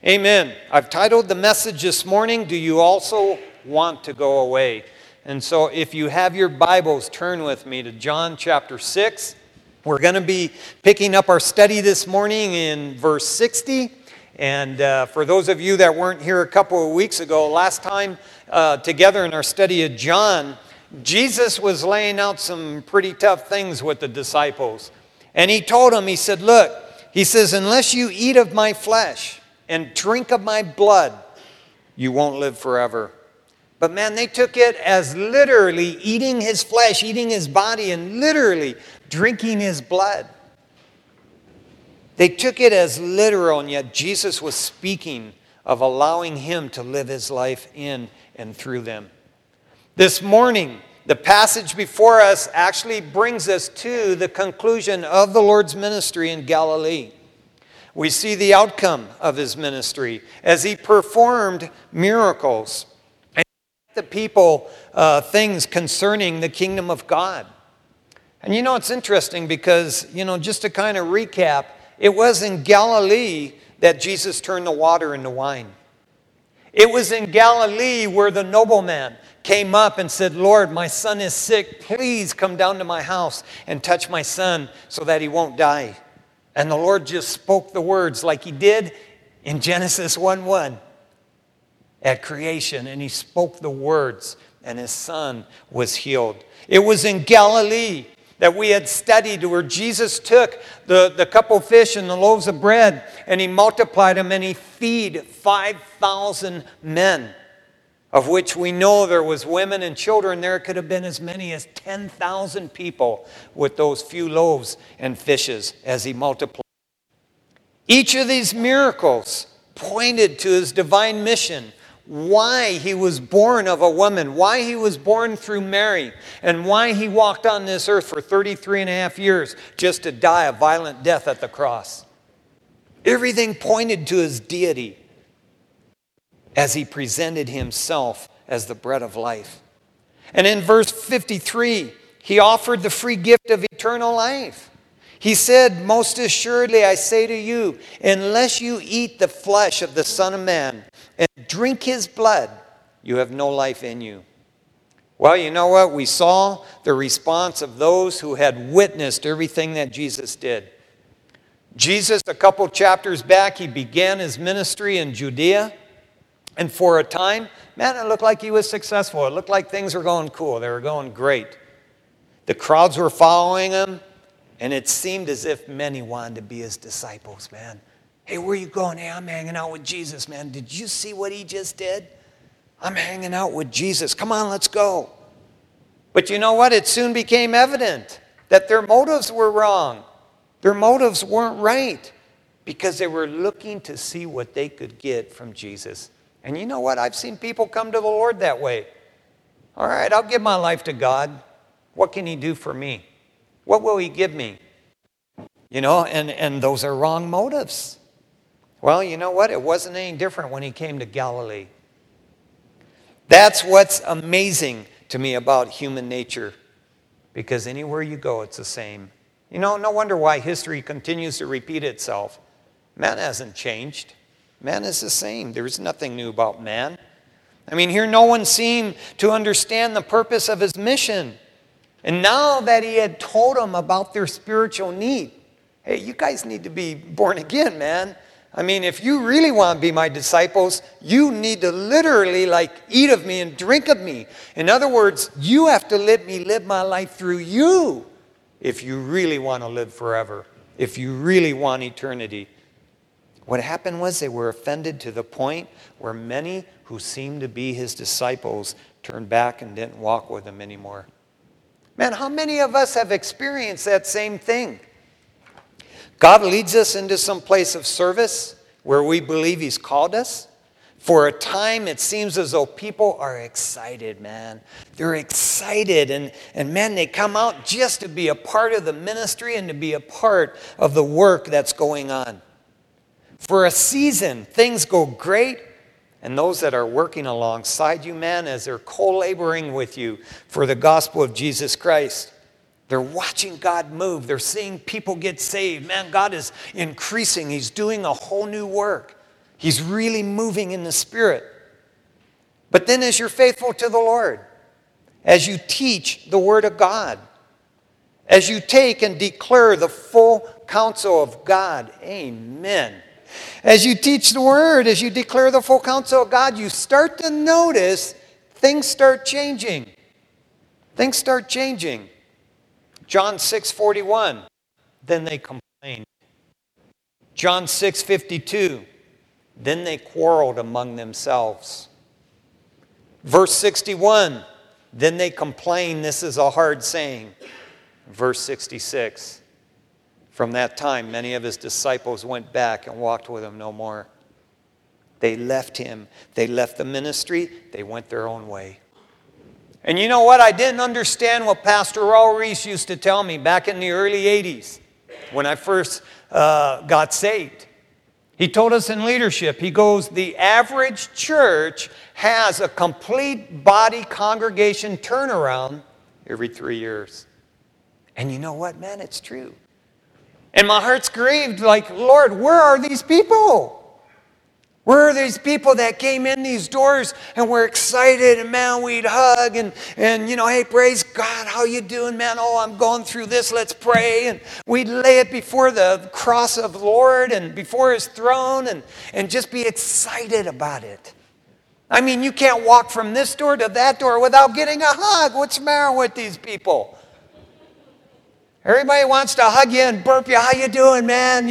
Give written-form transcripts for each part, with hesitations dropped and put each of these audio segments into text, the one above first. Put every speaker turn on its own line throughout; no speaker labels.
Amen. I've titled the message this morning, Do You Also Want to Go Away? And so if you have your Bibles, turn with me to John chapter 6. We're going to be picking up our study this morning in verse 60. And for those of you that weren't here a couple of weeks ago, last time together in our study of John, Jesus was laying out some pretty tough things with the disciples. And he told them, he said, look, he says, unless you eat of my flesh and drink of my blood, you won't live forever. But man, they took it as literally eating his flesh, eating his body, and literally drinking his blood. They took it as literal, and yet Jesus was speaking of allowing him to live his life in and through them. This morning, the passage before us actually brings us to the conclusion of the Lord's ministry in Galilee. We see the outcome of his ministry as he performed miracles and the people things concerning the kingdom of God. And it's interesting because, just to kind of recap, it was in Galilee that Jesus turned the water into wine. It was in Galilee where the nobleman came up and said, Lord, my son is sick. Please come down to my house and touch my son so that he won't die. And the Lord just spoke the words like he did in Genesis 1:1 at creation. And he spoke the words and his son was healed. It was in Galilee that we had studied where Jesus took the couple of fish and the loaves of bread and he multiplied them and he feed 5,000 men, of which we know there was women and children. There could have been as many as 10,000 people with those few loaves and fishes as he multiplied. Each of these miracles pointed to his divine mission, why he was born of a woman, why he was born through Mary, and why he walked on this earth for 33 and a half years just to die a violent death at the cross. Everything pointed to his deity as he presented himself as the bread of life. And in verse 53, he offered the free gift of eternal life. He said, most assuredly I say to you, unless you eat the flesh of the Son of Man and drink his blood, you have no life in you. Well, you know what? We saw the response of those who had witnessed everything that Jesus did. Jesus, a couple chapters back, he began his ministry in Judea. And for a time, man, it looked like he was successful. It looked like things were going cool. They were going great. The crowds were following him, and it seemed as if many wanted to be his disciples, man. Hey, where are you going? Hey, I'm hanging out with Jesus, man. Did you see what he just did? I'm hanging out with Jesus. Come on, let's go. But you know what? It soon became evident that their motives were wrong. Their motives weren't right because they were looking to see what they could get from Jesus. And you know what? I've seen people come to the Lord that way. All right, I'll give my life to God. What can he do for me? What will he give me? And those are wrong motives. Well, you know what? It wasn't any different when he came to Galilee. That's what's amazing to me about human nature. Because anywhere you go, it's the same. No wonder why history continues to repeat itself. Man hasn't changed. Man is the same. There's nothing new about man. Here no one seemed to understand the purpose of his mission. And now that he had told them about their spiritual need, hey, you guys need to be born again, man. If you really want to be my disciples, you need to literally eat of me and drink of me. In other words, you have to let me live my life through you if you really want to live forever, if you really want eternity. What happened was they were offended to the point where many who seemed to be his disciples turned back and didn't walk with him anymore. Man, how many of us have experienced that same thing? God leads us into some place of service where we believe he's called us. For a time, it seems as though people are excited, man. They're excited, and man, they come out just to be a part of the ministry and to be a part of the work that's going on. For a season, things go great, and those that are working alongside you, man, as they're co-laboring with you for the gospel of Jesus Christ, they're watching God move. They're seeing people get saved. Man, God is increasing. He's doing a whole new work. He's really moving in the Spirit. But then as you're faithful to the Lord, as you teach the Word of God, as you take and declare the full counsel of God, amen. As you teach the Word, as you declare the full counsel of God, you start to notice things start changing. Things start changing. John 6:41, then they complained. John 6:52, then they quarreled among themselves. Verse 61, then they complained, this is a hard saying. Verse 66, from that time many of his disciples went back and walked with him no more. They left him. They left the ministry. They went their own way. And you know what? I didn't understand what Pastor Raul Reese used to tell me back in the early 80s when I first got saved. He told us in leadership, he goes, the average church has a complete body congregation turnaround every 3 years. And you know what, man? It's true. And my heart's grieved, like, Lord, where are these people? Where are these people that came in these doors and were excited and, man, we'd hug and hey, praise God, how you doing, man? Oh, I'm going through this, let's pray. And we'd lay it before the cross of the Lord and before His throne and just be excited about it. I mean, you can't walk from this door to that door without getting a hug. What's the matter with these people? Everybody wants to hug you and burp you. How you doing, man?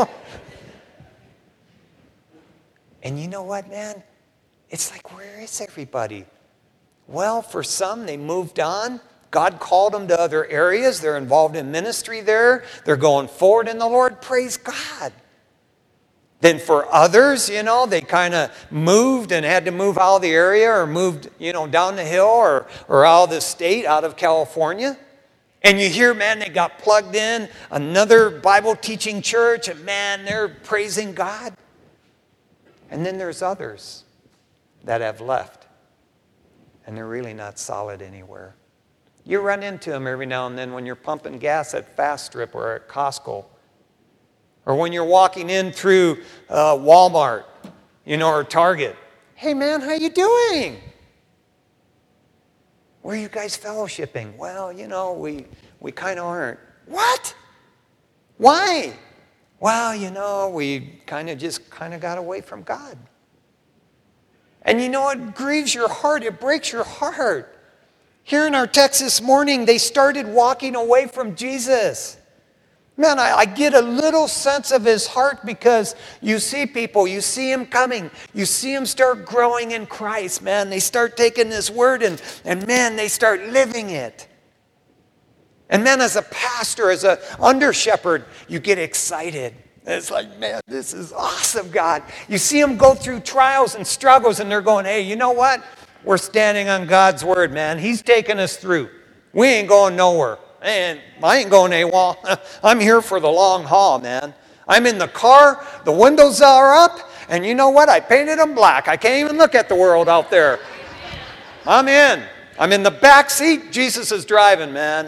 And you know what, man? It's like, where is everybody? Well, for some, they moved on. God called them to other areas. They're involved in ministry there. They're going forward in the Lord. Praise God. Then for others, they kind of moved and had to move out of the area or moved, down the hill or out of the state, out of California. And you hear, man, they got plugged in another Bible teaching church and, man, they're praising God. And then there's others that have left, and they're really not solid anywhere. You run into them every now and then when you're pumping gas at Fast Strip or at Costco, or when you're walking in through Walmart, or Target. Hey, man, how you doing? Where are you guys fellowshipping? Well, we kind of aren't. What? Why? Well, we kind of got away from God. And it grieves your heart. It breaks your heart. Here in our text this morning, they started walking away from Jesus. Man, I get a little sense of his heart because you see people, you see him coming, you see him start growing in Christ, man. They start taking this word and man, they start living it. And man, as a pastor, as an under-shepherd, you get excited. It's like, man, this is awesome, God. You see them go through trials and struggles, and they're going, hey, you know what? We're standing on God's word, man. He's taking us through. We ain't going nowhere. And I ain't going AWOL. I'm here for the long haul, man. I'm in the car. The windows are up. And you know what? I painted them black. I can't even look at the world out there. I'm in. I'm in the back seat. Jesus is driving, man.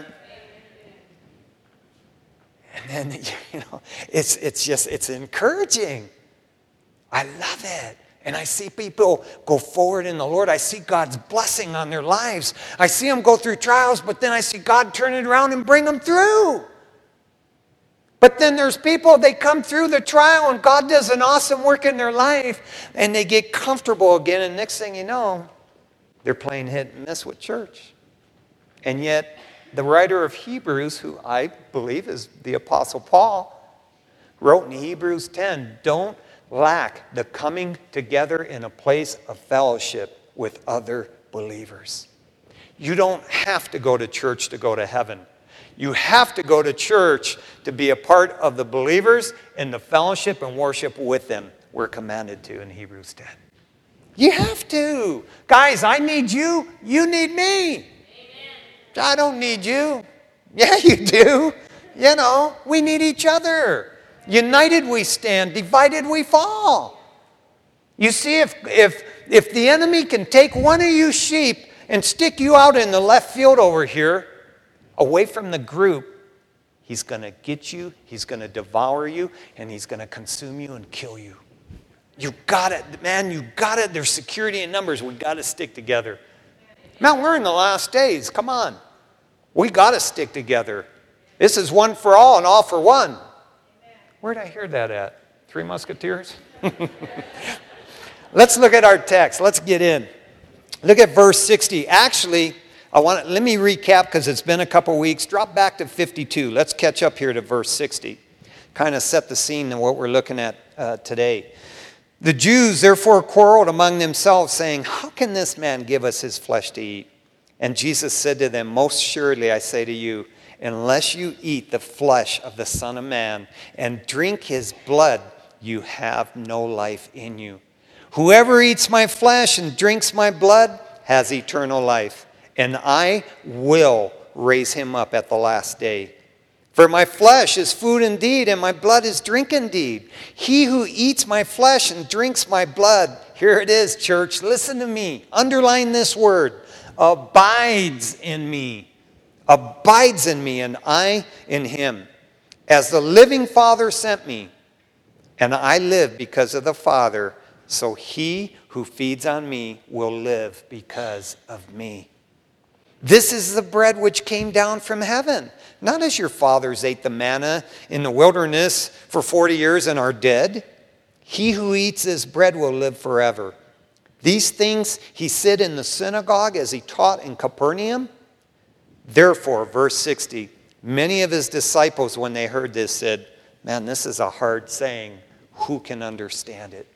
And then, it's encouraging. I love it. And I see people go forward in the Lord. I see God's blessing on their lives. I see them go through trials, but then I see God turn it around and bring them through. But then there's people, they come through the trial and God does an awesome work in their life and they get comfortable again. And next thing you know, they're playing hit and miss with church. And yet, the writer of Hebrews, who I believe is the Apostle Paul, wrote in Hebrews 10, don't lack the coming together in a place of fellowship with other believers. You don't have to go to church to go to heaven. You have to go to church to be a part of the believers in the fellowship and worship with them. We're commanded to in Hebrews 10. You have to. Guys, I need you. You need me. I don't need you. Yeah, you do. We need each other. United we stand, divided we fall. You see, if the enemy can take one of you sheep and stick you out in the left field over here, away from the group, he's going to get you, he's going to devour you, and he's going to consume you and kill you. You got it, man. You got it. There's security in numbers. We got to stick together. Man, we're in the last days. Come on. We got to stick together. This is one for all and all for one. Where did I hear that at? Three Musketeers? Let's look at our text. Let's get in. Look at verse 60. Actually, let me recap because it's been a couple weeks. Drop back to 52. Let's catch up here to verse 60. Kind of set the scene of what we're looking at today. The Jews therefore quarreled among themselves, saying, "How can this man give us his flesh to eat?" And Jesus said to them, "Most surely I say to you, unless you eat the flesh of the Son of Man and drink his blood, you have no life in you. Whoever eats my flesh and drinks my blood has eternal life, and I will raise him up at the last day. For my flesh is food indeed, and my blood is drink indeed. He who eats my flesh and drinks my blood," here it is, church, listen to me, underline this word, "abides in me, and I in him. As the living Father sent me, and I live because of the Father, so he who feeds on me will live because of me. This is the bread which came down from heaven, not as your fathers ate the manna in the wilderness for 40 years and are dead. He who eats this bread will live forever." These things he said in the synagogue as he taught in Capernaum. Therefore, verse 60, many of his disciples, when they heard this, said, "Man, this is a hard saying. Who can understand it?"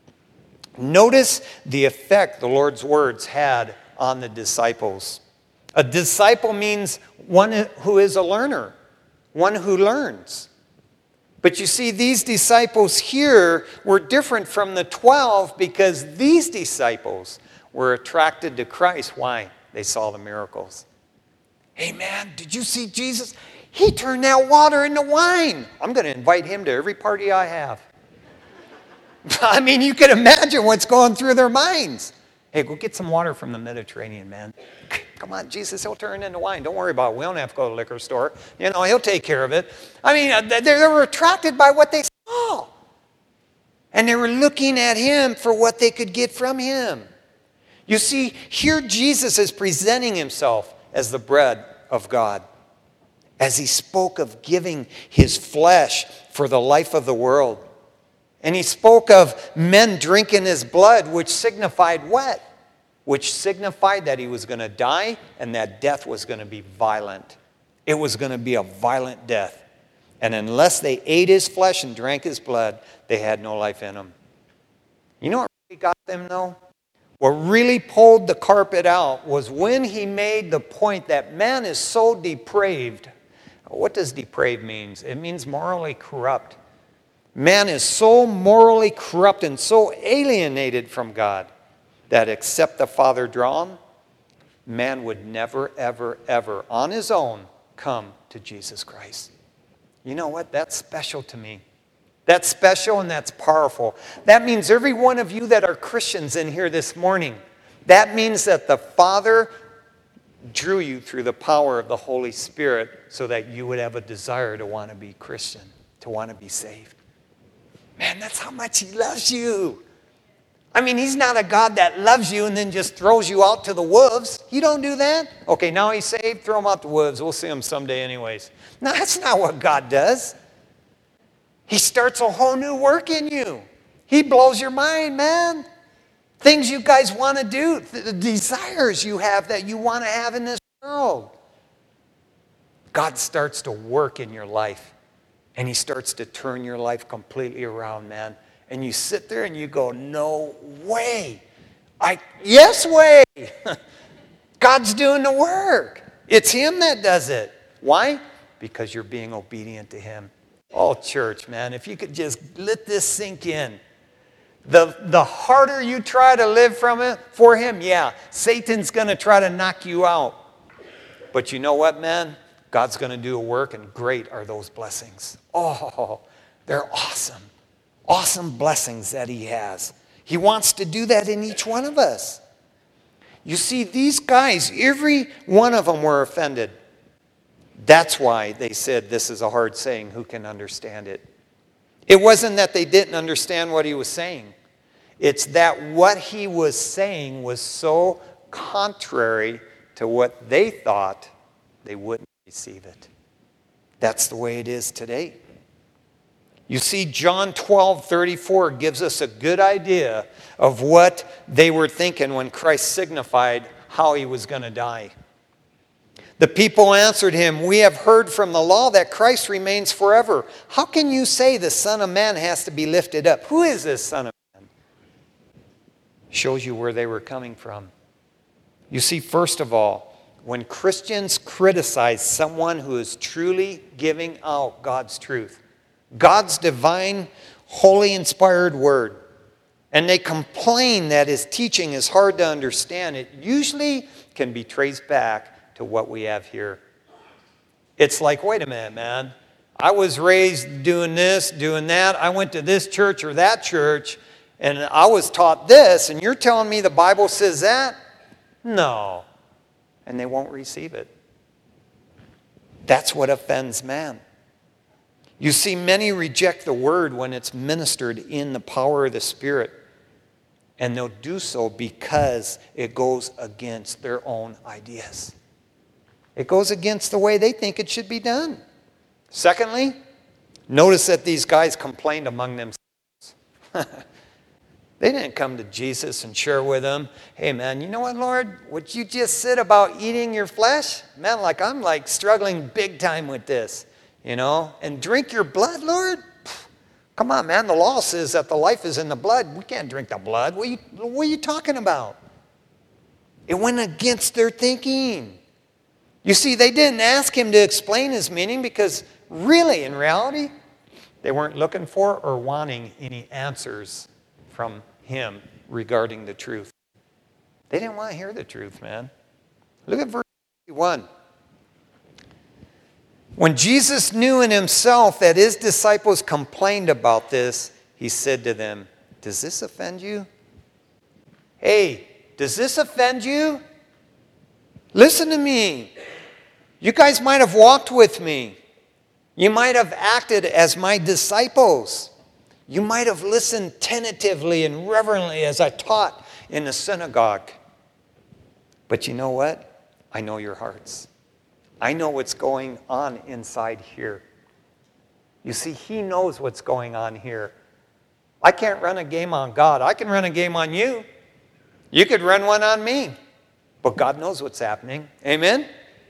Notice the effect the Lord's words had on the disciples. A disciple means one who is a learner, one who learns. But you see, these disciples here were different from the 12 because these disciples were attracted to Christ. Why? They saw the miracles. Hey man, did you see Jesus? He turned that water into wine. I'm going to invite him to every party I have. I mean, you can imagine what's going through their minds. Hey, go get some water from the Mediterranean, man. Come on, Jesus, he'll turn it into wine. Don't worry about it. We don't have to go to the liquor store. You know, he'll take care of it. I mean, they were attracted by what they saw. And they were looking at him for what they could get from him. You see, here Jesus is presenting himself as the bread of God. As he spoke of giving his flesh for the life of the world. And he spoke of men drinking his blood, which signified what? Which signified that he was going to die and that death was going to be violent. It was going to be a violent death. And unless they ate his flesh and drank his blood, they had no life in them. You know what really got them though? What really pulled the carpet out was when he made the point that man is so depraved. What does depraved mean? It means morally corrupt. Man is so morally corrupt and so alienated from God that except the Father draw him, man would never, ever, ever on his own come to Jesus Christ. You know what? That's special to me. That's special and that's powerful. That means every one of you that are Christians in here this morning, that means that the Father drew you through the power of the Holy Spirit so that you would have a desire to want to be Christian, to want to be saved. Man, that's how much he loves you. I mean, he's not a God that loves you and then just throws you out to the wolves. You don't do that. Okay, now he's saved, throw him out to the wolves. We'll see him someday anyways. No, that's not what God does. He starts a whole new work in you. He blows your mind, man. Things you guys want to do, the desires you have that you want to have in this world. God starts to work in your life. And he starts to turn your life completely around, man. And you sit there and you go, no way. Yes way. God's doing the work. It's him that does it. Why? Because you're being obedient to him. Oh, church, man, if you could just let this sink in. The harder you try to live for him, yeah, Satan's going to try to knock you out. But you know what, man? God's going to do a work, and great are those blessings. Oh, they're awesome. Awesome blessings that he has. He wants to do that in each one of us. You see, these guys, every one of them were offended. That's why they said, this is a hard saying, who can understand it? It wasn't that they didn't understand what he was saying. It's that what he was saying was so contrary to what they thought, they wouldn't receive it. That's the way it is today. You see, John 12:34 gives us a good idea of what they were thinking when Christ signified how he was going to die. The people answered him, "We have heard from the law that Christ remains forever. How can you say the Son of Man has to be lifted up?" Who is this Son of Man? Shows you where they were coming from. You see, first of all, when Christians criticize someone who is truly giving out God's truth, God's divine, holy, inspired word, and they complain that his teaching is hard to understand, it usually can be traced back to what we have here. It's like, wait a minute, man. I was raised doing this, doing that. I went to this church or that church, and I was taught this, and you're telling me the Bible says that? No. And they won't receive it. That's what offends man. You see, many reject the word when it's ministered in the power of the Spirit. And they'll do so because it goes against their own ideas. It goes against the way they think it should be done. Secondly, notice that these guys complained among themselves. They didn't come to Jesus and share with him, "Hey man, you know what, Lord? What you just said about eating your flesh? Man, I'm struggling big time with this, and drink your blood, Lord? Come on, man, the law says that the life is in the blood. We can't drink the blood. What are you talking about?" It went against their thinking. You see, they didn't ask him to explain his meaning because really, in reality, they weren't looking for or wanting any answers from him regarding the truth. They didn't want to hear the truth, man. Look at verse 51. When Jesus knew in himself that his disciples complained about this, he said to them, "Does this offend you? Hey, does this offend you? Listen to me. You guys might have walked with me. You might have acted as my disciples. You might have listened tentatively and reverently as I taught in the synagogue. But you know what? I know your hearts. I know what's going on inside here. You see, he knows what's going on here. I can't run a game on God. I can run a game on you. You could run one on me. But God knows what's happening. Amen?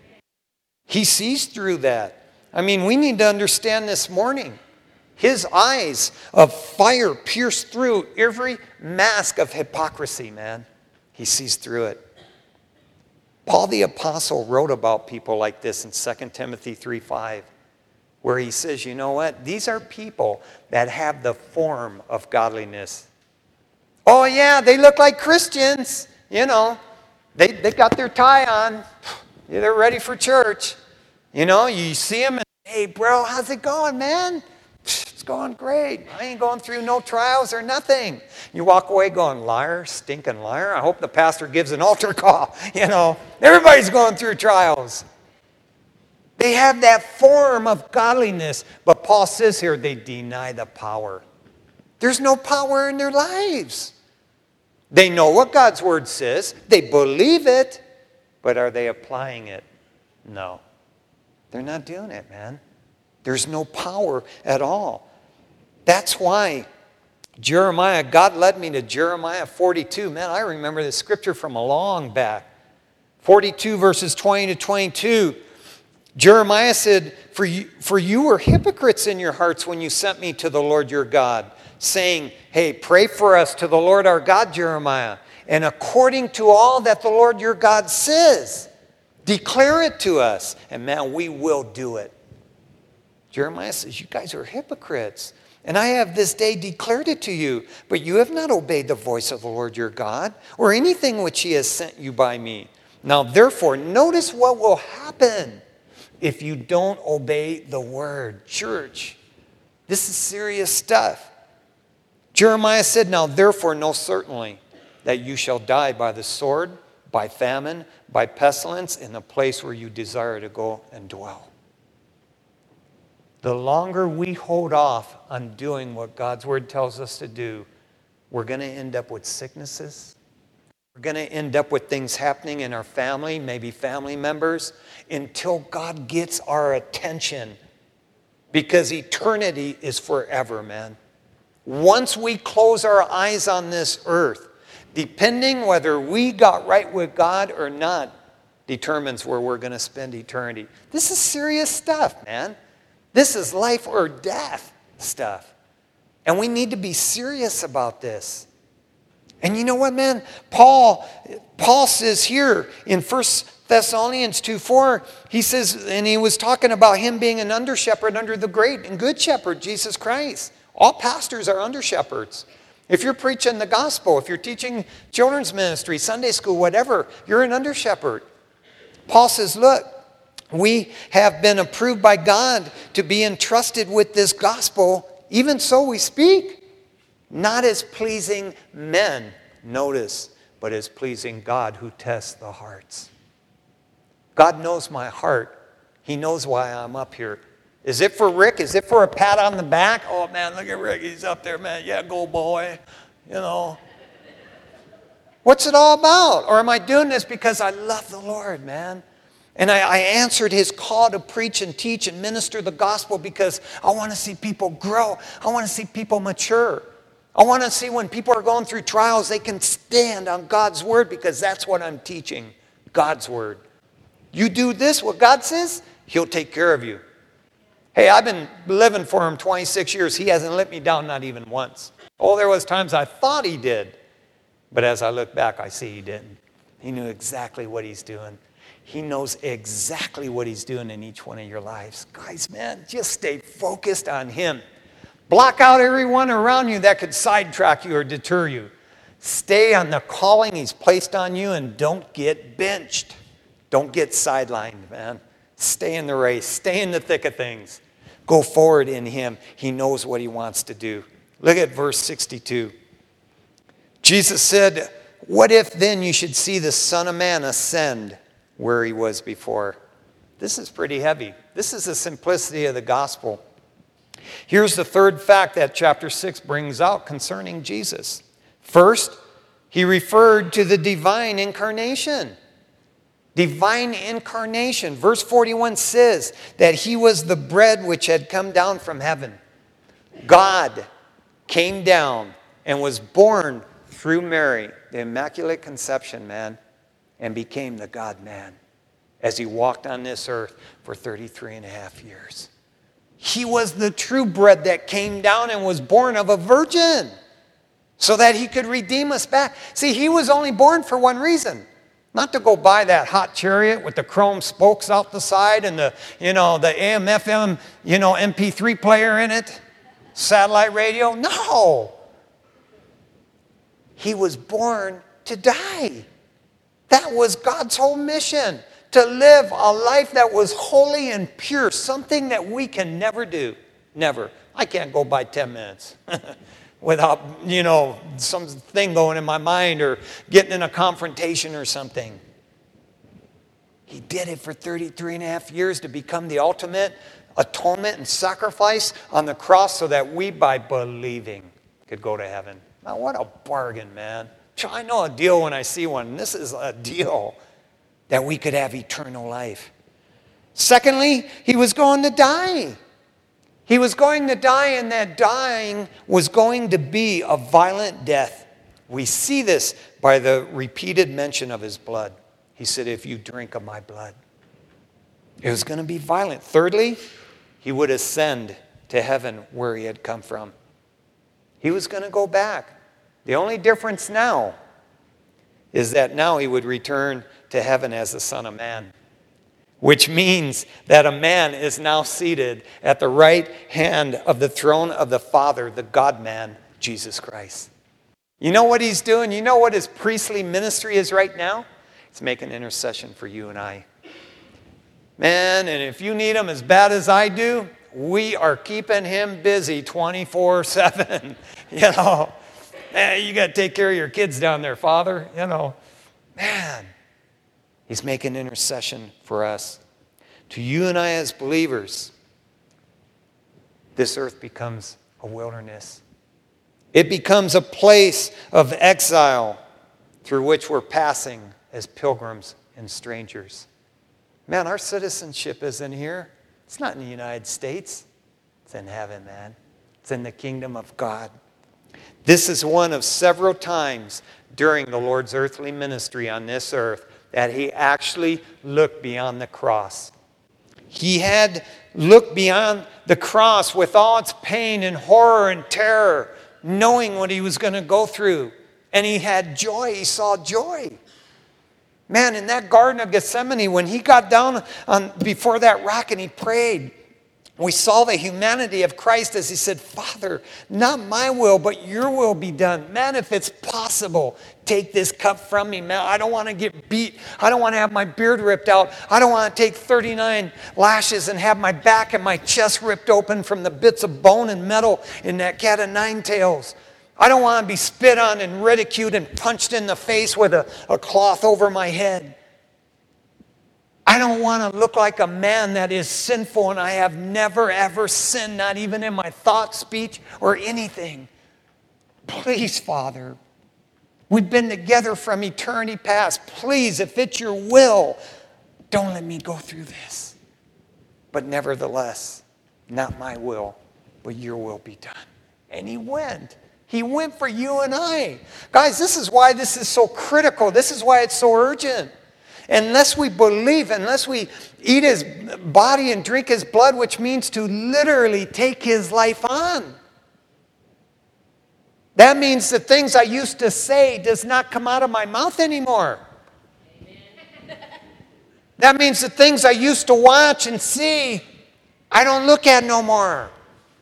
He sees through that. I mean, we need to understand this morning. His eyes of fire pierce through every mask of hypocrisy, man. He sees through it. Paul the Apostle wrote about people like this in 2 Timothy 3:5, where he says, you know what? These are people that have the form of godliness. Oh, yeah, they look like Christians. You know, they got their tie on. They're ready for church. You know, you see them and, hey, bro, how's it going, man? It's going great. I ain't going through no trials or nothing. You walk away going, liar, stinking liar. I hope the pastor gives an altar call. You know, everybody's going through trials. They have that form of godliness. But Paul says here they deny the power. There's no power in their lives. They know what God's word says. They believe it. But are they applying it? No. They're not doing it, man. There's no power at all. That's why Jeremiah, God led me to Jeremiah 42. Man, I remember this scripture from a long back. 42 verses 20 to 22. Jeremiah said, For you were hypocrites in your hearts when you sent me to the Lord your God, saying, hey, pray for us to the Lord our God, Jeremiah. And according to all that the Lord your God says, declare it to us. And man, we will do it. Jeremiah says, you guys are hypocrites. And I have this day declared it to you. But you have not obeyed the voice of the Lord your God, or anything which he has sent you by me. Now therefore, notice what will happen if you don't obey the word. Church, this is serious stuff. Jeremiah said, now therefore know certainly that you shall die by the sword, by famine, by pestilence, in the place where you desire to go and dwell. The longer we hold off on doing what God's word tells us to do, we're going to end up with sicknesses. We're going to end up with things happening in our family, maybe family members, until God gets our attention. Because eternity is forever, man. Once we close our eyes on this earth, depending whether we got right with God or not, determines where we're going to spend eternity. This is serious stuff, man. This is life or death stuff. And we need to be serious about this. And you know what, man? Paul says here in 1 Thessalonians 2:4, he says, and he was talking about him being an under-shepherd under the great and good shepherd, Jesus Christ. All pastors are under-shepherds. If you're preaching the gospel, if you're teaching children's ministry, Sunday school, whatever, you're an under-shepherd. Paul says, look, we have been approved by God to be entrusted with this gospel. Even so we speak, not as pleasing men, notice, but as pleasing God who tests the hearts. God knows my heart. He knows why I'm up here. Is it for Rick? Is it for a pat on the back? Oh, man, look at Rick. He's up there, man. Yeah, go, boy. You know. What's it all about? Or am I doing this because I love the Lord, man? And I answered his call to preach and teach and minister the gospel because I want to see people grow. I want to see people mature. I want to see when people are going through trials, they can stand on God's word because that's what I'm teaching, God's word. You do this, what God says, he'll take care of you. Hey, I've been living for him 26 years. He hasn't let me down, not even once. Oh, there was times I thought he did. But as I look back, I see he didn't. He knew exactly what he's doing. He knows exactly what he's doing in each one of your lives. Guys, man, just stay focused on him. Block out everyone around you that could sidetrack you or deter you. Stay on the calling he's placed on you and don't get benched. Don't get sidelined, man. Stay in the race. Stay in the thick of things. Go forward in him. He knows what he wants to do. Look at verse 62. Jesus said, what if then you should see the Son of Man ascend where he was before? This is pretty heavy. This is the simplicity of the gospel. Here's the third fact that chapter 6 brings out concerning Jesus. First, he referred to the divine incarnation. Divine incarnation. Verse 41 says that he was the bread which had come down from heaven. God came down and was born through Mary, the Immaculate Conception, man, and became the God-man as he walked on this earth for 33 and a half years. He was the true bread that came down and was born of a virgin so that he could redeem us back. See, he was only born for one reason. Not to go buy that hot chariot with the chrome spokes out the side and the AM, FM, MP3 player in it, satellite radio. No. He was born to die. That was God's whole mission, to live a life that was holy and pure, something that we can never do. Never. I can't go by 10 minutes without, something going in my mind or getting in a confrontation or something. He did it for 33 and a half years to become the ultimate atonement and sacrifice on the cross so that we, by believing, could go to heaven. Now, what a bargain, man. I know a deal when I see one. This is a deal that we could have eternal life. Secondly, he was going to die. He was going to die, and that dying was going to be a violent death. We see this by the repeated mention of his blood. He said, if you drink of my blood. It was going to be violent. Thirdly, he would ascend to heaven where he had come from. He was going to go back. The only difference now is that now he would return to heaven as the Son of Man, which means that a man is now seated at the right hand of the throne of the Father, the God-man, Jesus Christ. You know what he's doing? You know what his priestly ministry is right now? It's making intercession for you and I. Man, and if you need him as bad as I do, we are keeping him busy 24/7. Man, you got to take care of your kids down there, Father. Man, he's making intercession for us. To you and I as believers, this earth becomes a wilderness. It becomes a place of exile through which we're passing as pilgrims and strangers. Man, our citizenship isn't here. It's not in the United States. It's in heaven, man. It's in the kingdom of God. This is one of several times during the Lord's earthly ministry on this earth that he actually looked beyond the cross. He had looked beyond the cross with all its pain and horror and terror, knowing what he was going to go through. And he had joy. He saw joy. Man, in that Garden of Gethsemane, when he got down before that rock and he prayed, we saw the humanity of Christ as he said, Father, not my will, but your will be done. Man, if it's possible, take this cup from me. Man, I don't want to get beat. I don't want to have my beard ripped out. I don't want to take 39 lashes and have my back and my chest ripped open from the bits of bone and metal in that cat of nine tails. I don't want to be spit on and ridiculed and punched in the face with a cloth over my head. I don't want to look like a man that is sinful, and I have never, ever sinned, not even in my thought, speech, or anything. Please, Father, we've been together from eternity past. Please, if it's your will, don't let me go through this. But nevertheless, not my will, but your will be done. And he went. He went for you and I. Guys, this is why this is so critical. This is why it's so urgent. Unless we believe, unless we eat his body and drink his blood, which means to literally take his life on. That means the things I used to say does not come out of my mouth anymore. Amen. That means the things I used to watch and see, I don't look at no more.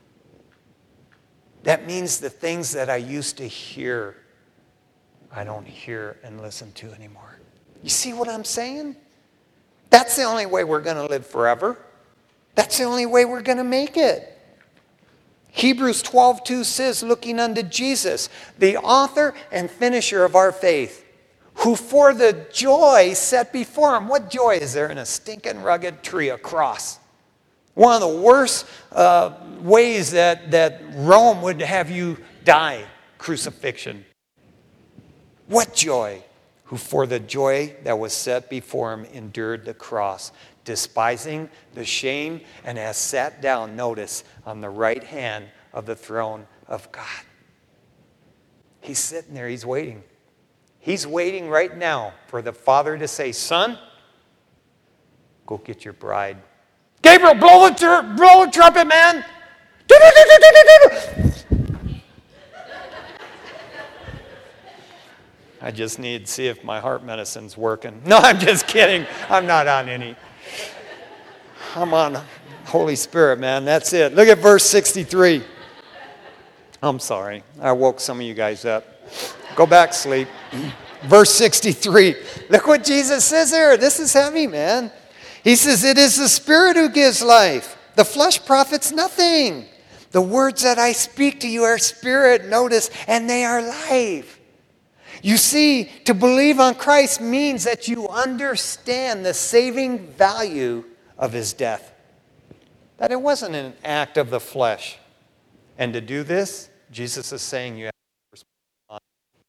That means the things that I used to hear, I don't hear and listen to anymore. You see what I'm saying? That's the only way we're going to live forever. That's the only way we're going to make it. Hebrews 12:2 says, looking unto Jesus, the author and finisher of our faith, who for the joy set before him. What joy is there in a stinking rugged tree, a cross? One of the worst ways that Rome would have you die, crucifixion. What joy? Who for the joy that was set before him endured the cross, despising the shame, and has sat down, notice, on the right hand of the throne of God. He's sitting there, he's waiting. He's waiting right now for the Father to say, son, go get your bride. Gabriel, blow the trumpet, man. I just need to see if my heart medicine's working. No, I'm just kidding. I'm not on any. I'm on Holy Spirit, man. That's it. Look at verse 63. I'm sorry. I woke some of you guys up. Go back, sleep. Verse 63. Look what Jesus says there. This is heavy, man. He says, it is the Spirit who gives life. The flesh profits nothing. The words that I speak to you are spirit, notice, and they are life. You see, to believe on Christ means that you understand the saving value of his death. That it wasn't an act of the flesh. And to do this, Jesus is saying you have to respond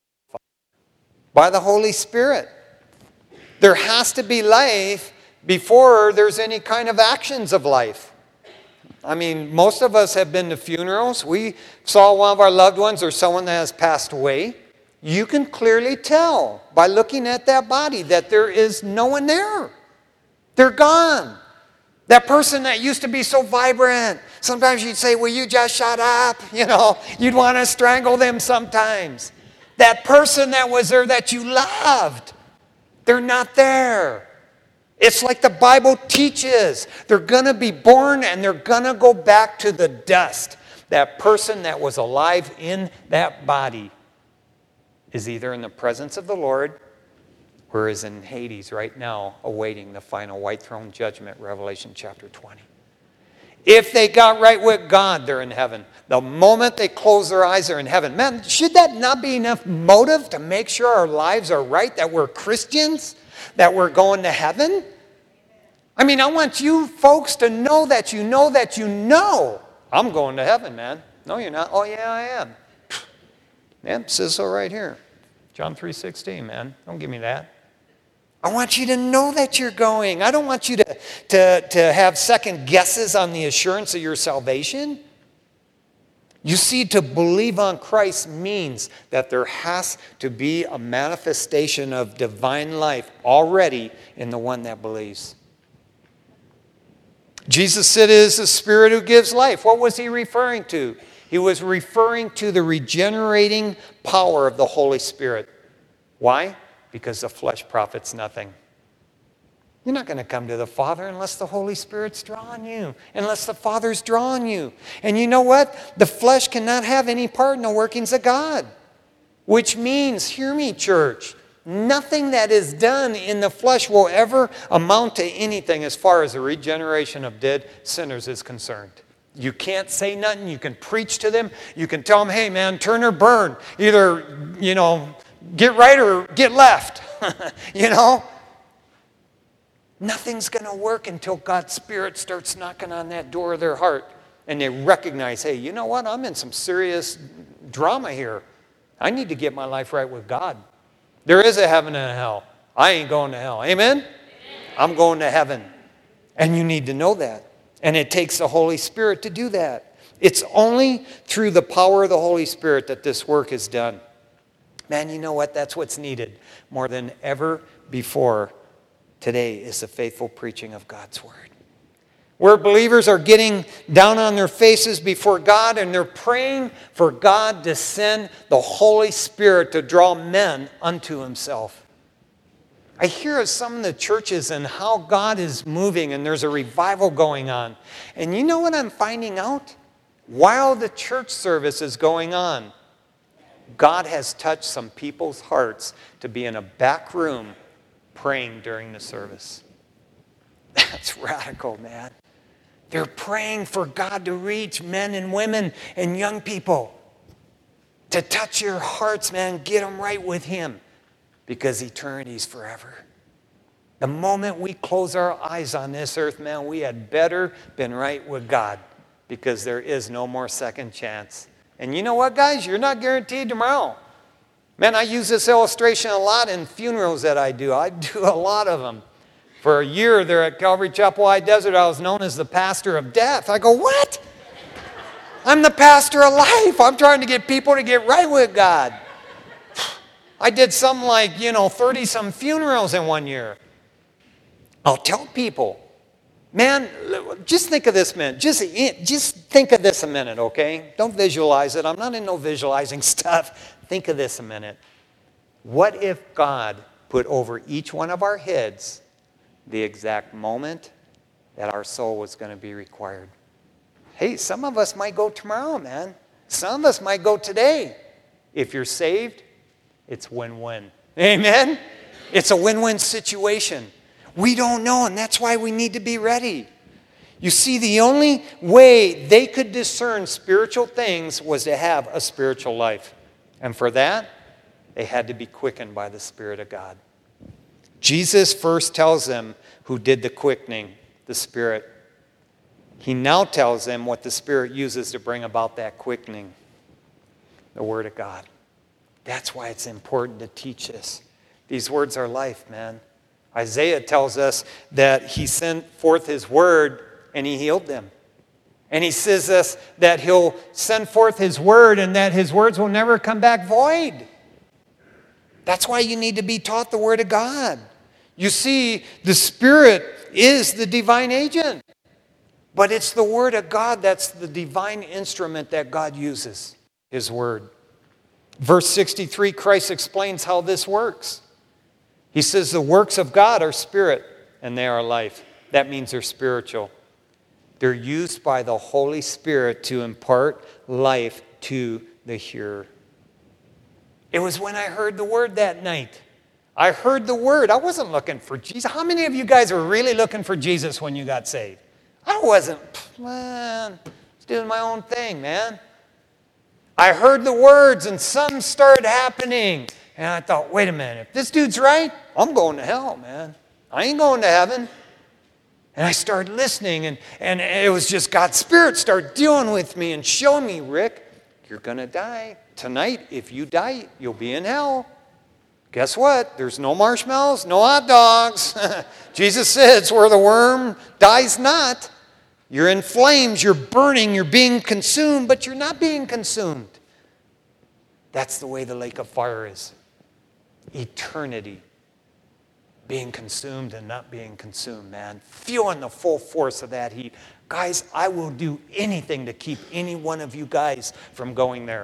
by the Holy Spirit. There has to be life before there's any kind of actions of life. I mean, most of us have been to funerals. We saw one of our loved ones or someone that has passed away. You can clearly tell by looking at that body that there is no one there. They're gone. That person that used to be so vibrant, sometimes you'd say, will you just shut up? You know, you'd want to strangle them sometimes. That person that was there that you loved, they're not there. It's like the Bible teaches. They're going to be born and they're going to go back to the dust. That person that was alive in that body is either in the presence of the Lord or is in Hades right now awaiting the final white throne judgment, Revelation chapter 20. If they got right with God, they're in heaven. The moment they close their eyes, they're in heaven. Man, should that not be enough motive to make sure our lives are right, that we're Christians, that we're going to heaven? I mean, I want you folks to know that you know that you know I'm going to heaven, man. No, you're not. Oh, yeah, I am. Yeah, it says so right here. John 3:16, man. Don't give me that. I want you to know that you're going. I don't want you to have second guesses on the assurance of your salvation. You see, to believe on Christ means that there has to be a manifestation of divine life already in the one that believes. Jesus said it is the Spirit who gives life. What was he referring to? He was referring to the regenerating power of the Holy Spirit. Why? Because the flesh profits nothing. You're not going to come to the Father unless the Holy Spirit's drawing you, unless the Father's drawing you. And you know what? The flesh cannot have any part in the workings of God. Which means, hear me, church, nothing that is done in the flesh will ever amount to anything as far as the regeneration of dead sinners is concerned. You can't say nothing. You can preach to them. You can tell them, hey, man, turn or burn. Either, get right or get left. Nothing's going to work until God's Spirit starts knocking on that door of their heart and they recognize, hey, you know what? I'm in some serious drama here. I need to get my life right with God. There is a heaven and a hell. I ain't going to hell. Amen? I'm going to heaven. And you need to know that. And it takes the Holy Spirit to do that. It's only through the power of the Holy Spirit that this work is done. Man, you know what? That's what's needed more than ever before. Today is the faithful preaching of God's Word. Where believers are getting down on their faces before God and they're praying for God to send the Holy Spirit to draw men unto Himself. I hear of some of the churches and how God is moving and there's a revival going on. And you know what I'm finding out? While the church service is going on, God has touched some people's hearts to be in a back room praying during the service. That's radical, man. They're praying for God to reach men and women and young people. To touch your hearts, man, get them right with Him. Because eternity's forever. The moment we close our eyes on this earth, man, we had better been right with God. Because there is no more second chance. And you know what, guys? You're not guaranteed tomorrow. Man, I use this illustration a lot in funerals that I do. I do a lot of them. For a year there at Calvary Chapel High Desert, I was known as the pastor of death. I go, what? I'm the pastor of life. I'm trying to get people to get right with God. I did something like, 30-some funerals in one year. I'll tell people, man, just think of this a minute. Just think of this a minute, okay? Don't visualize it. I'm not in no visualizing stuff. Think of this a minute. What if God put over each one of our heads the exact moment that our soul was going to be required? Hey, some of us might go tomorrow, man. Some of us might go today. If you're saved, it's win-win. Amen? It's a win-win situation. We don't know, and that's why we need to be ready. You see, the only way they could discern spiritual things was to have a spiritual life. And for that, they had to be quickened by the Spirit of God. Jesus first tells them who did the quickening, the Spirit. He now tells them what the Spirit uses to bring about that quickening, the Word of God. That's why it's important to teach this. These words are life, man. Isaiah tells us that He sent forth His Word and He healed them. And He says us that He'll send forth His Word and that His words will never come back void. That's why you need to be taught the Word of God. You see, the Spirit is the divine agent. But it's the Word of God that's the divine instrument that God uses, His Word. Verse 63, Christ explains how this works. He says the works of God are spirit and they are life. That means they're spiritual. They're used by the Holy Spirit to impart life to the hearer. It was when I heard the Word that night. I heard the Word. I wasn't looking for Jesus. How many of you guys were really looking for Jesus when you got saved? I wasn't. Man, I was doing my own thing, man. I heard the words and something started happening. And I thought, wait a minute. If this dude's right, I'm going to hell, man. I ain't going to heaven. And I started listening, and it was just God's Spirit started dealing with me and showing me, Rick, you're going to die. tonight, if you die, you'll be in hell. Guess what? There's no marshmallows, no hot dogs. Jesus said it's where the worm dies not. You're in flames, you're burning, you're being consumed, but you're not being consumed. That's the way the lake of fire is. Eternity. Being consumed and not being consumed, man. Feeling the full force of that heat. Guys, I will do anything to keep any one of you guys from going there.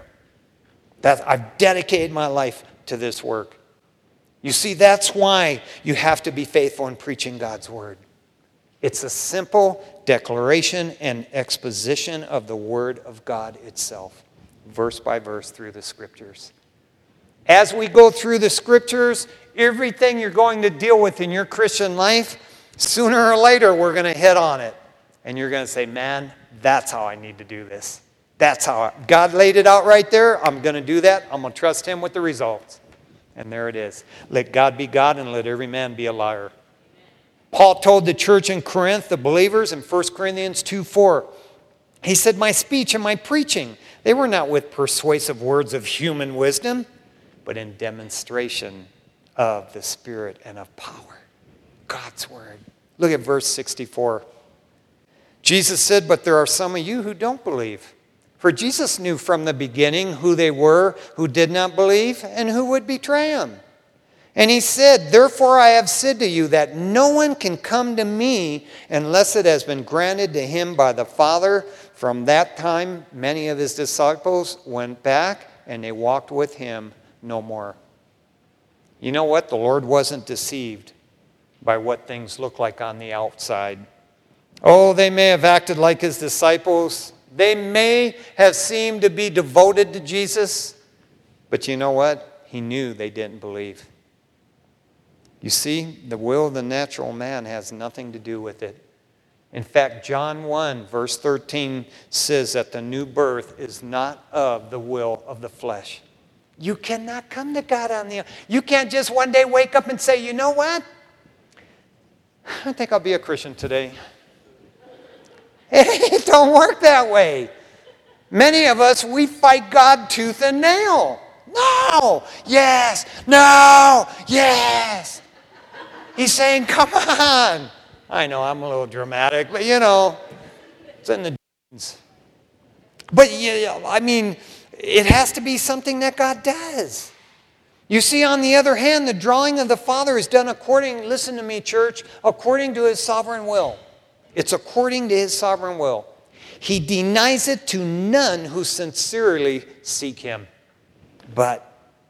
I've dedicated my life to this work. You see, that's why you have to be faithful in preaching God's word. It's a simple declaration and exposition of the word of God itself, verse by verse through the scriptures. As we go through the scriptures, everything you're going to deal with in your Christian life, sooner or later we're going to hit on it. And you're going to say, man, that's how I need to do this. That's how God laid it out right there. I'm going to do that. I'm going to trust him with the results. And there it is. Let God be God and let every man be a liar. Paul told the church in Corinth, the believers, in 1 Corinthians 2:4, he said, my speech and my preaching, they were not with persuasive words of human wisdom, but in demonstration of the Spirit and of power. God's word. Look at verse 64. Jesus said, but there are some of you who don't believe. For Jesus knew from the beginning who they were who did not believe and who would betray him. And he said, therefore I have said to you that no one can come to me unless it has been granted to him by the Father. From that time, many of his disciples went back and they walked with him no more. You know what? The Lord wasn't deceived by what things look like on the outside. Oh, they may have acted like his disciples. They may have seemed to be devoted to Jesus. But you know what? He knew they didn't believe. You see, the will of the natural man has nothing to do with it. In fact, John 1, verse 13 says that the new birth is not of the will of the flesh. You cannot come to God on the... You can't just one day wake up and say, you know what? I think I'll be a Christian today. It don't work that way. Many of us, we fight God tooth and nail. No, yes, no, yes. He's saying, come on. I know I'm a little dramatic, but you know, it's in the genes. But yeah, I mean, it has to be something that God does. You see, on the other hand, the drawing of the Father is done according, listen to me, church, according to his sovereign will. It's according to his sovereign will. He denies it to none who sincerely seek him. But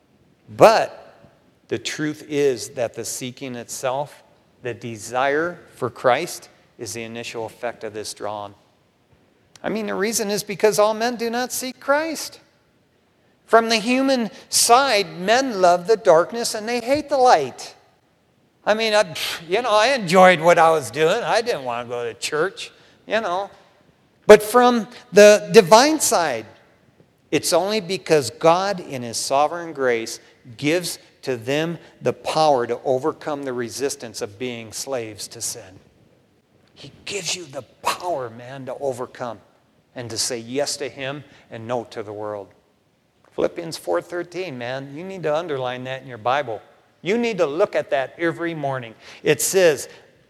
the truth is that the seeking itself, the desire for Christ, is the initial effect of this drawing. I mean, the reason is because all men do not seek Christ. From the human side, men love the darkness and they hate the light. I mean, I enjoyed what I was doing. I didn't want to go to church, But from the divine side, it's only because God, in his sovereign grace, gives to them the power to overcome the resistance of being slaves to sin. He gives you the power, man, to overcome and to say yes to him and no to the world. Philippians 4:13, man, you need to underline that in your Bible. You need to look at that every morning. It says,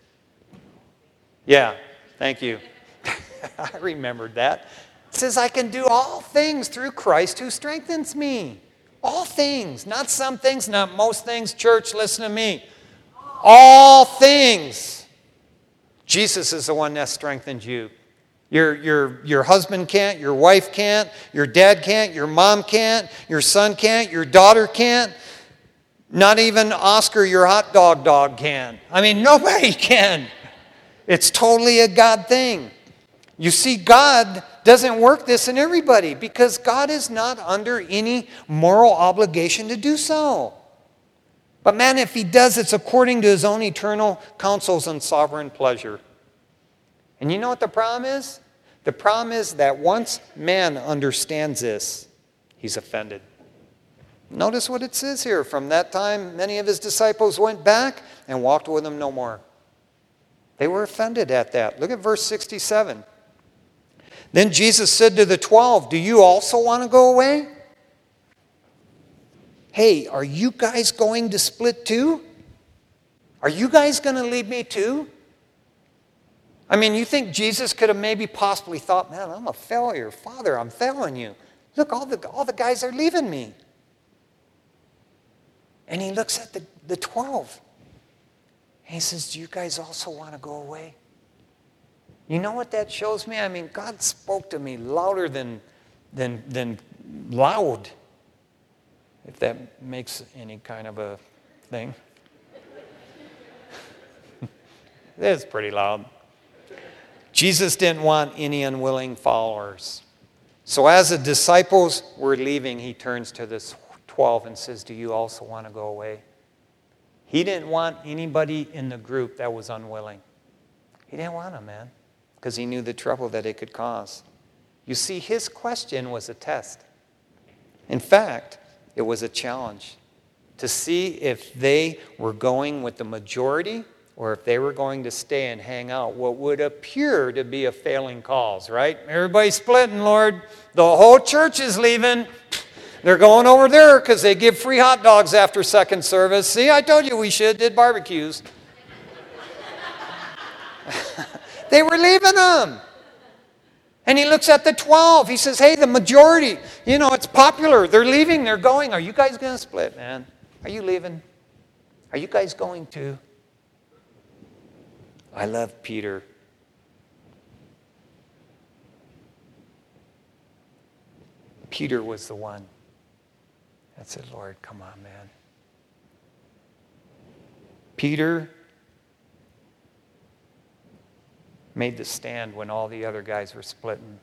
yeah, thank you. I remembered that. It says, I can do all things through Christ who strengthens me. All things, not some things, not most things. Church, listen to me. All things. Jesus is the one that strengthens you. Your husband can't, your wife can't, your dad can't, your mom can't, your son can't, your daughter can't. Not even Oscar, your hot dog can. I mean, nobody can. It's totally a God thing. You see, God doesn't work this in everybody because God is not under any moral obligation to do so. But man, if he does, it's according to his own eternal counsels and sovereign pleasure. And you know what the problem is? The problem is that once man understands this, he's offended. Notice what it says here. From that time, many of his disciples went back and walked with him no more. They were offended at that. Look at verse 67. Then Jesus said to the 12, do you also want to go away? hey, are you guys going to split too? Are you guys going to leave me too? I mean, you think Jesus could have maybe possibly thought, man, I'm a failure. Father, I'm failing you. Look, all the guys are leaving me. And he looks at the 12. And he says, do you guys also want to go away? You know what that shows me? I mean, God spoke to me louder than loud, if that makes any kind of a thing. It's pretty loud. Jesus didn't want any unwilling followers. So as the disciples were leaving, he turns to the 12 and says, do you also want to go away? He didn't want anybody in the group that was unwilling. He didn't want them, man, because he knew the trouble that it could cause. You see, his question was a test. In fact, it was a challenge to see if they were going with the majority or if they were going to stay and hang out what would appear to be a failing cause, right? Everybody's splitting, Lord. The whole church is leaving. They're going over there because they give free hot dogs after second service. See, I told you we did barbecues. They were leaving them. And he looks at the 12. He says, hey, the majority, it's popular. They're leaving. They're going. Are you guys going to split, man? Are you leaving? Are you guys going to? I love Peter. Peter was the one that said, Lord, come on, man. Peter made the stand when all the other guys were splitting.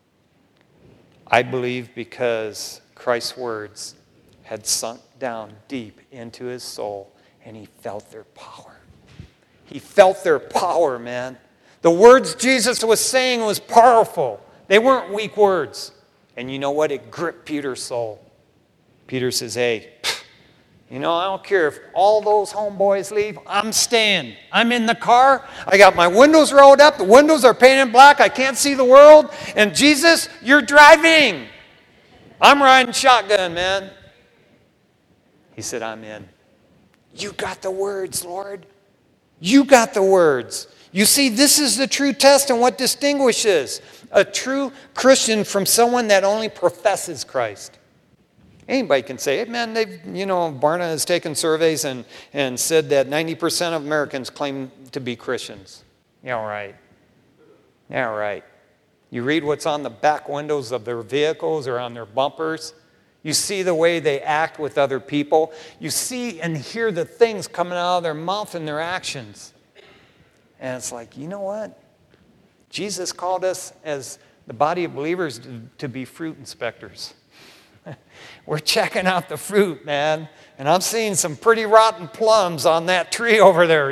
I believe because Christ's words had sunk down deep into his soul and he felt their power. He felt their power, man. The words Jesus was saying was powerful. They weren't weak words. And you know what? It gripped Peter's soul. Peter says, hey, I don't care if all those homeboys leave. I'm staying. I'm in the car. I got my windows rolled up. The windows are painted black. I can't see the world. And Jesus, you're driving. I'm riding shotgun, man. He said, I'm in. You got the words, Lord. You got the words. You see, this is the true test and what distinguishes a true Christian from someone that only professes Christ. Anybody can say, hey, man, Barna has taken surveys and said that 90% of Americans claim to be Christians. Yeah, right. Yeah, right. You read what's on the back windows of their vehicles or on their bumpers. You see the way they act with other people. You see and hear the things coming out of their mouth and their actions. And it's like, you know what? Jesus called us as the body of believers to be fruit inspectors. We're checking out the fruit, man. And I'm seeing some pretty rotten plums on that tree over there,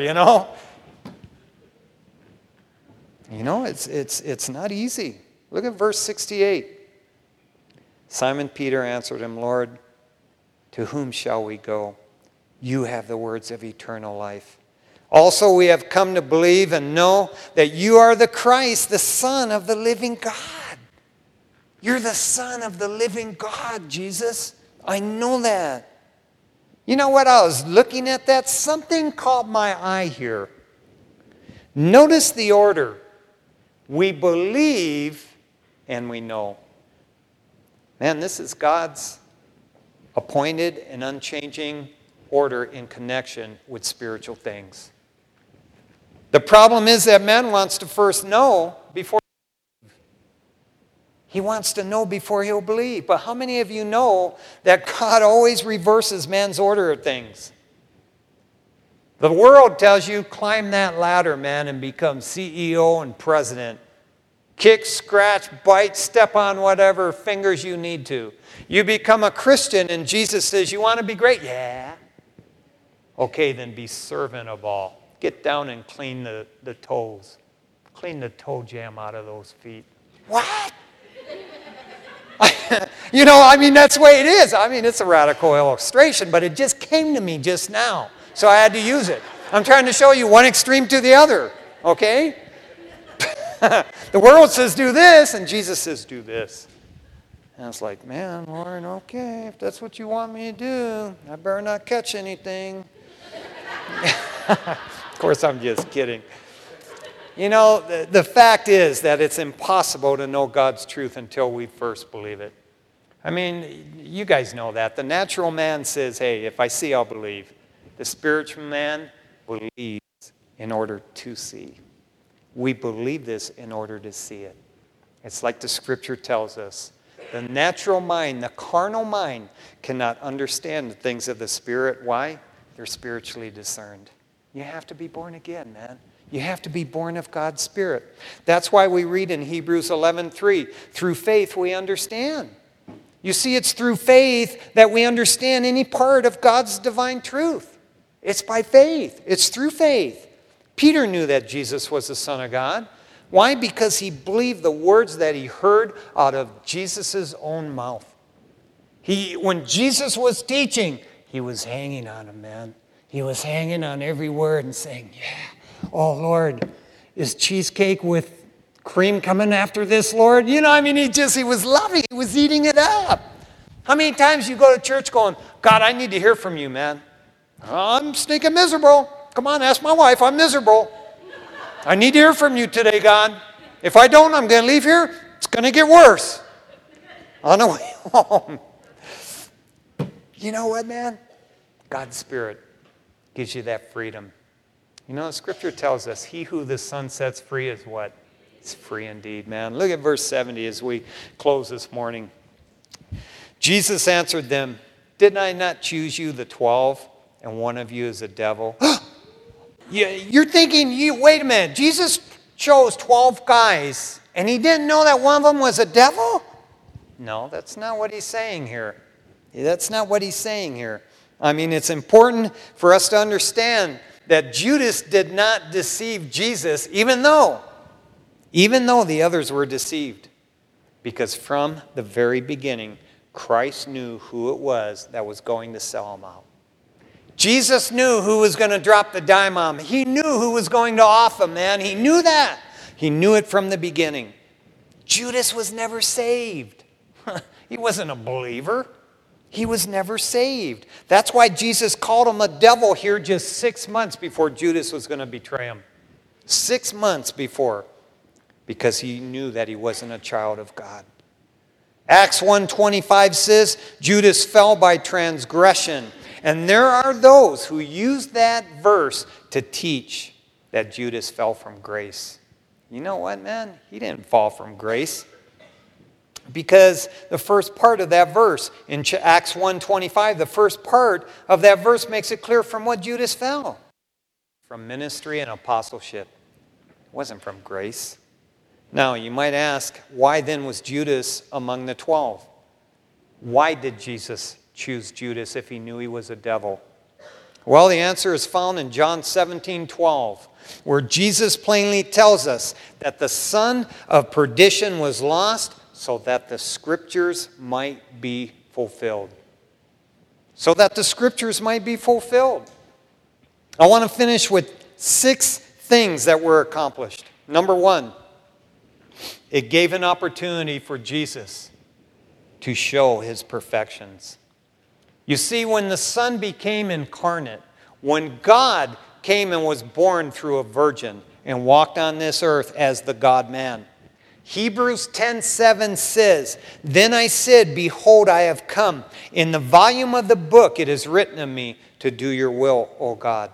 It's not easy. Look at verse 68. Simon Peter answered him, Lord, to whom shall we go? You have the words of eternal life. Also we have come to believe and know that you are the Christ, the Son of the living God. You're the Son of the living God, Jesus. I know that. You know what? I was looking at that. Something caught my eye here. Notice the order. We believe and we know. Man, this is God's appointed and unchanging order in connection with spiritual things. The problem is that man wants to first know before he wants to know before he'll believe. But how many of you know that God always reverses man's order of things? The world tells you, climb that ladder, man, and become CEO and president. Kick, scratch, bite, step on whatever fingers you need to. You become a Christian and Jesus says, you want to be great? Yeah. Okay, then be servant of all. Get down and clean the toes. Clean the toe jam out of those feet. What? That's the way it is. It's a radical illustration, but it just came to me just now. So I had to use it. I'm trying to show you one extreme to the other. Okay? The world says do this, and Jesus says do this. And I was like, man, Lord, okay, if that's what you want me to do, I better not catch anything. Of course, I'm just kidding. You know, the fact is that it's impossible to know God's truth until we first believe it. I mean, you guys know that. The natural man says, hey, if I see, I'll believe. The spiritual man believes in order to see. We believe this in order to see it. It's like the scripture tells us. The natural mind, the carnal mind, cannot understand the things of the Spirit. Why? They're spiritually discerned. You have to be born again, man. You have to be born of God's Spirit. That's why we read in Hebrews 11:3, through faith we understand. You see, it's through faith that we understand any part of God's divine truth. It's by faith. It's through faith. Peter knew that Jesus was the Son of God. Why? Because he believed the words that he heard out of Jesus' own mouth. When Jesus was teaching, he was hanging on him, man. He was hanging on every word and saying, yeah, oh, Lord, is cheesecake with cream coming after this, Lord? You know, I mean, he was loving. He was eating it up. How many times you go to church going, God, I need to hear from you, man. I'm stinking miserable. Come on, ask my wife. I'm miserable. I need to hear from you today, God. If I don't, I'm going to leave here. It's going to get worse on the way home. You know what, man? God's Spirit gives you that freedom. You know, the scripture tells us, he who the Son sets free is what? It's free indeed, man. Look at verse 70 as we close this morning. Jesus answered them, did I not choose you, the 12, and one of you is a devil? You're thinking, wait a minute, Jesus chose 12 guys, and he didn't know that one of them was a devil? No, that's not what he's saying here. That's not what he's saying here. I mean, it's important for us to understand that Judas did not deceive Jesus, even though the others were deceived. Because from the very beginning, Christ knew who it was that was going to sell him out. Jesus knew who was going to drop the dime on him. He knew who was going to off him, man. He knew that. He knew it from the beginning. Judas was never saved. He wasn't a believer. He was never saved. That's why Jesus called him a devil here just 6 months before Judas was going to betray him. 6 months before. Because he knew that he wasn't a child of God. Acts 1:25 says, Judas fell by transgression. And there are those who use that verse to teach that Judas fell from grace. You know what, man? He didn't fall from grace. Because the first part of that verse, in Acts 1:25, the first part of that verse makes it clear from what Judas fell. From ministry and apostleship. It wasn't from grace. Now, you might ask, why then was Judas among the 12? Why did Jesus choose Judas if he knew he was a devil? Well, the answer is found in John 17:12, where Jesus plainly tells us that the son of perdition was lost so that the scriptures might be fulfilled. So that the scriptures might be fulfilled. I want to finish with 6 things that were accomplished. Number 1, it gave an opportunity for Jesus to show his perfections. You see, when the Son became incarnate, when God came and was born through a virgin and walked on this earth as the God-man, Hebrews 10:7 says, then I said, behold, I have come. In the volume of the book it is written of me to do your will, O God.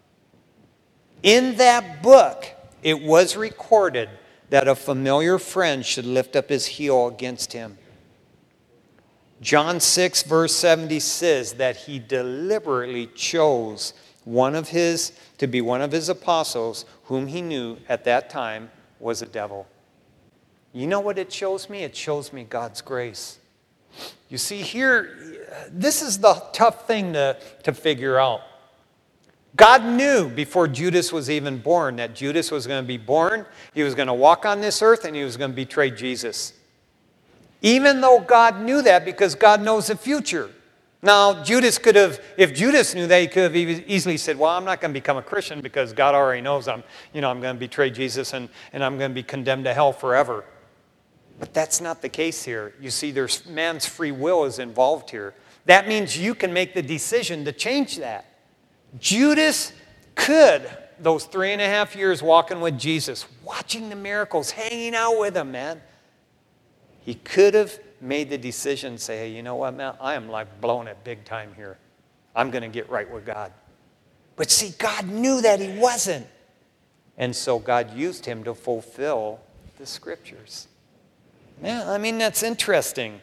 In that book it was recorded that a familiar friend should lift up his heel against him. John 6 verse 70 says that he deliberately chose to be one of his apostles whom he knew at that time was a devil. You know what it shows me? It shows me God's grace. You see here, this is the tough thing to figure out. God knew before Judas was even born that Judas was going to be born, he was going to walk on this earth, and he was going to betray Jesus. Even though God knew that, because God knows the future. Now, if Judas knew that, he could have easily said, well, I'm not going to become a Christian because God already knows I'm going to betray Jesus and I'm going to be condemned to hell forever. But that's not the case here. You see, there's man's free will is involved here. That means you can make the decision to change that. Judas could, those 3.5 years walking with Jesus, watching the miracles, hanging out with him, man. He could have made the decision, say, hey, you know what, man, I am like blowing it big time here. I'm going to get right with God. But see, God knew that he wasn't. And so God used him to fulfill the scriptures. Yeah, I mean, that's interesting.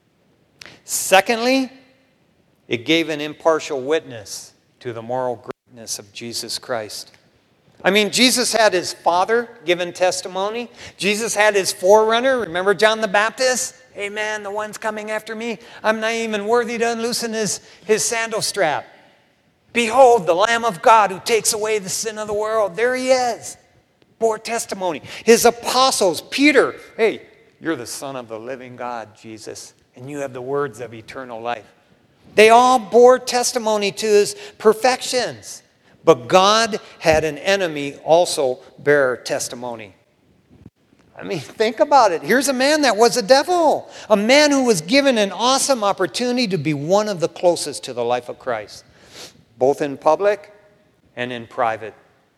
Secondly, it gave an impartial witness to the moral greatness of Jesus Christ. I mean, Jesus had his Father given testimony. Jesus had his forerunner. Remember John the Baptist? Hey, man, the one's coming after me. I'm not even worthy to unloosen his sandal strap. Behold, the Lamb of God who takes away the sin of the world. There he is. Bore testimony. His apostles, Peter, hey, you're the Son of the living God, Jesus, and you have the words of eternal life. They all bore testimony to his perfections. But God had an enemy also bear testimony. I mean, think about it. Here's a man that was a devil. A man who was given an awesome opportunity to be one of the closest to the life of Christ. Both in public and in private.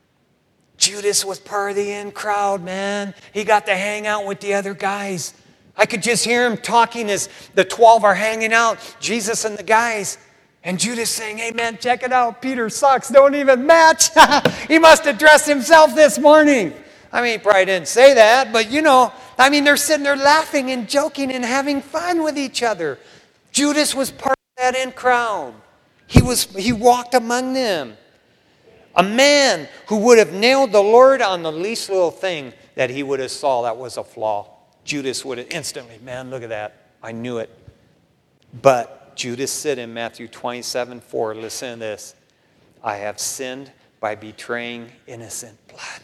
Judas was part of the in crowd, man. He got to hang out with the other guys. I could just hear him talking as the 12 are hanging out, Jesus and the guys. And Judas saying, hey, man, check it out. Peter's socks don't even match. He must have dressed himself this morning. I mean, he probably didn't say that, but they're sitting there laughing and joking and having fun with each other. Judas was part of that in crowd. He walked among them. A man who would have nailed the Lord on the least little thing that he would have saw that was a flaw. Judas would have instantly, man, look at that. I knew it. But Judas said in Matthew 27:4, listen to this. I have sinned by betraying innocent blood.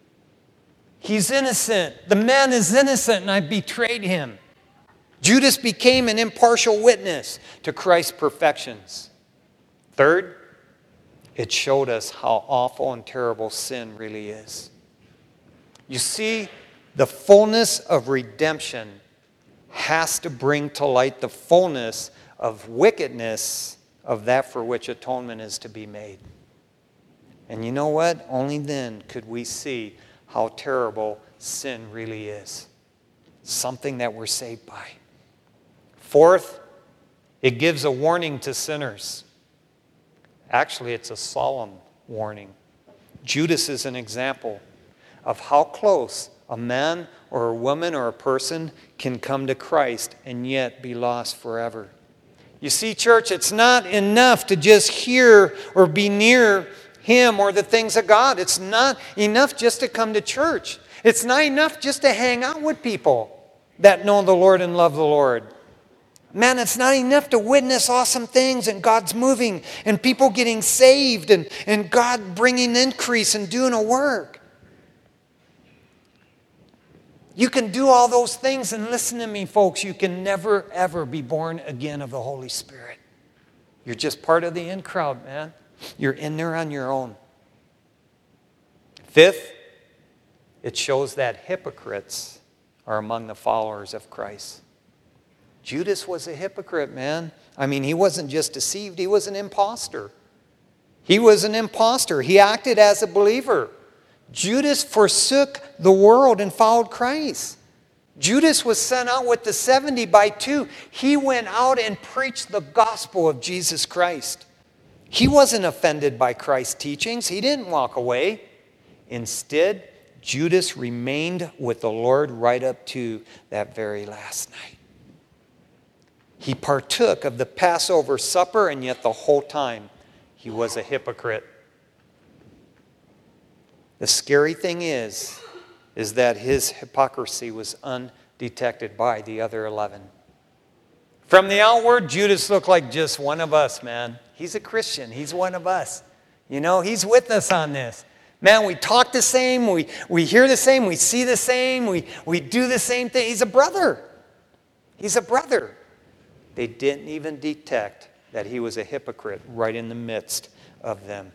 He's innocent. The man is innocent, and I betrayed him. Judas became an impartial witness to Christ's perfections. Third, it showed us how awful and terrible sin really is. You see, the fullness of redemption has to bring to light the fullness of wickedness of that for which atonement is to be made. And you know what? Only then could we see how terrible sin really is. Something that we're saved by. Fourth, it gives a warning to sinners. Actually, it's a solemn warning. Judas is an example of how close a man or a woman or a person can come to Christ and yet be lost forever. You see, church, it's not enough to just hear or be near Him or the things of God. It's not enough just to come to church. It's not enough just to hang out with people that know the Lord and love the Lord. Man, it's not enough to witness awesome things and God's moving and people getting saved and God bringing increase and doing a work. You can do all those things, and listen to me, folks, you can never, ever be born again of the Holy Spirit. You're just part of the in crowd, man. You're in there on your own. Fifth, it shows that hypocrites are among the followers of Christ. Judas was a hypocrite, man. I mean, he wasn't just deceived, he was an imposter. He was an imposter. He acted as a believer. Judas forsook the world and followed Christ. Judas was sent out with the 70 by 2. He went out and preached the gospel of Jesus Christ. He wasn't offended by Christ's teachings. He didn't walk away. Instead, Judas remained with the Lord right up to that very last night. He partook of the Passover supper, and yet the whole time he was a hypocrite. The scary thing is that his hypocrisy was undetected by the other 11. From the outward, Judas looked like just one of us, man. He's a Christian. He's one of us. You know, he's with us on this. Man, we talk the same. We hear the same. We see the same. We do the same thing. He's a brother. He's a brother. They didn't even detect that he was a hypocrite right in the midst of them.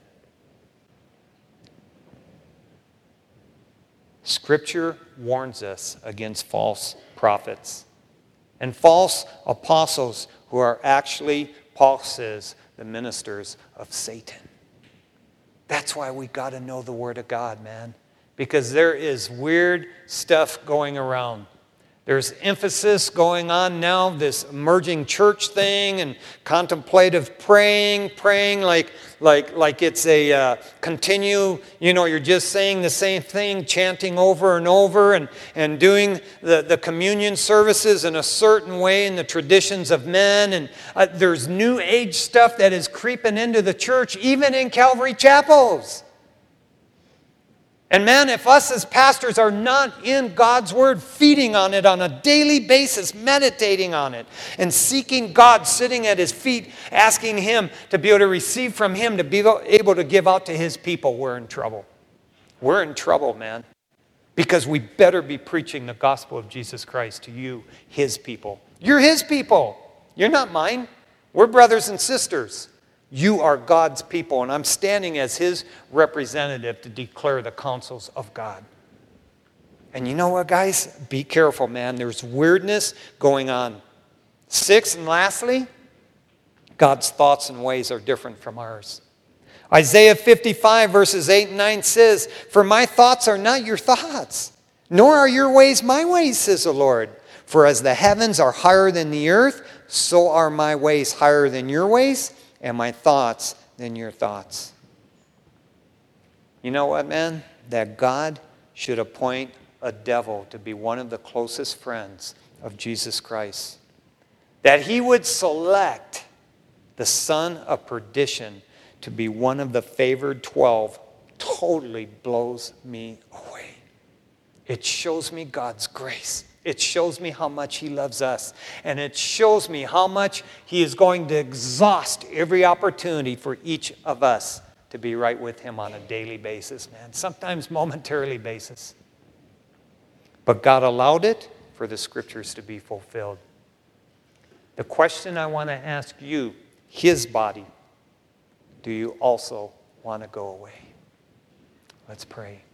Scripture warns us against false prophets, and false apostles who are actually, Paul says, the ministers of Satan. That's why we got to know the Word of God, man. Because there is weird stuff going around. There's emphasis going on now, this emerging church thing and contemplative praying like it's a continue, you're just saying the same thing, chanting over and over and doing the communion services in a certain way in the traditions of men. And there's new age stuff that is creeping into the church, even in Calvary chapels. And man, if us as pastors are not in God's Word, feeding on it on a daily basis, meditating on it, and seeking God, sitting at His feet, asking Him to be able to receive from Him, to be able to give out to His people, we're in trouble. We're in trouble, man. Because we better be preaching the gospel of Jesus Christ to you, His people. You're His people. You're not mine. We're brothers and sisters. You are God's people, and I'm standing as His representative to declare the counsels of God. And you know what, guys? Be careful, man. There's weirdness going on. 6, and lastly, God's thoughts and ways are different from ours. Isaiah 55, verses 8 and 9 says, "For my thoughts are not your thoughts, nor are your ways my ways, says the Lord. For as the heavens are higher than the earth, so are my ways higher than your ways, and my thoughts than your thoughts." You know what, man? That God should appoint a devil to be one of the closest friends of Jesus Christ. That He would select the son of perdition to be one of the favored 12 totally blows me away. It shows me God's grace. It shows me how much He loves us. And it shows me how much He is going to exhaust every opportunity for each of us to be right with Him on a daily basis, man. Sometimes momentarily basis. But God allowed it for the Scriptures to be fulfilled. The question I want to ask you, His body, do you also want to go away? Let's pray.